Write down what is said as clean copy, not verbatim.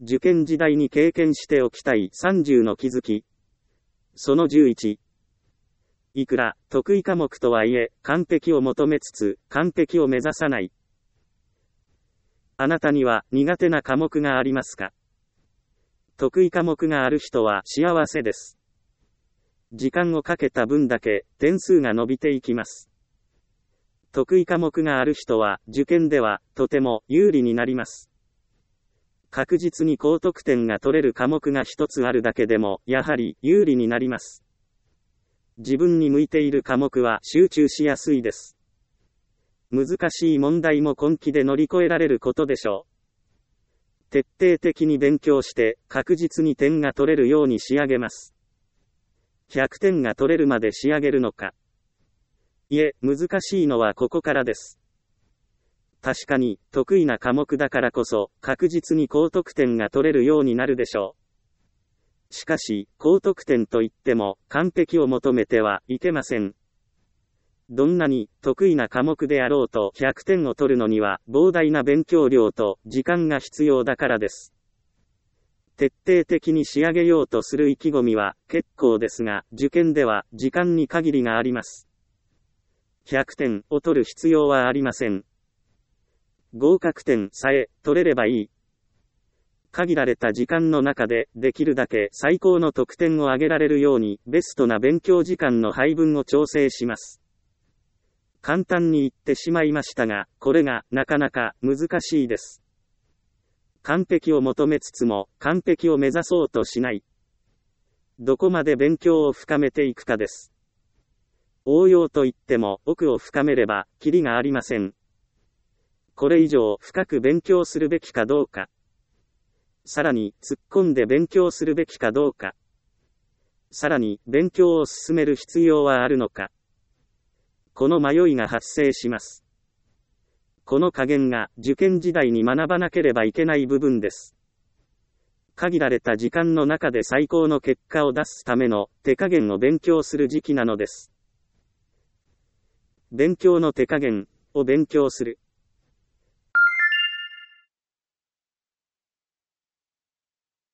受験時代に経験しておきたい30の気づき。その11。いくら得意科目とはいえ、完璧を求めつつ、完璧を目指さない。あなたには苦手な科目がありますか？得意科目がある人は幸せです。時間をかけた分だけ点数が伸びていきます。得意科目がある人は受験ではとても有利になります。確実に高得点が取れる科目が一つあるだけでもやはり有利になります。自分に向いている科目は集中しやすいです。難しい問題も根気で乗り越えられることでしょう。徹底的に勉強して確実に点が取れるように仕上げます。100点が取れるまで仕上げるのか。いえ、難しいのはここからです。確かに、得意な科目だからこそ、確実に高得点が取れるようになるでしょう。しかし、高得点といっても、完璧を求めてはいけません。どんなに得意な科目であろうと100点を取るのには、膨大な勉強量と時間が必要だからです。徹底的に仕上げようとする意気込みは結構ですが、受験では時間に限りがあります。100点を取る必要はありません。合格点さえ取れればいい。限られた時間の中でできるだけ最高の得点を上げられるようにベストな勉強時間の配分を調整します。簡単に言ってしまいましたが、これがなかなか難しいです。完璧を求めつつも完璧を目指そうとしない。どこまで勉強を深めていくかです。応用といっても奥を深めればキリがありません。これ以上深く勉強するべきかどうか。さらに突っ込んで勉強するべきかどうか。さらに勉強を進める必要はあるのか。この迷いが発生します。この加減が受験時代に学ばなければいけない部分です。限られた時間の中で最高の結果を出すための手加減を勉強する時期なのです。勉強の手加減を勉強する。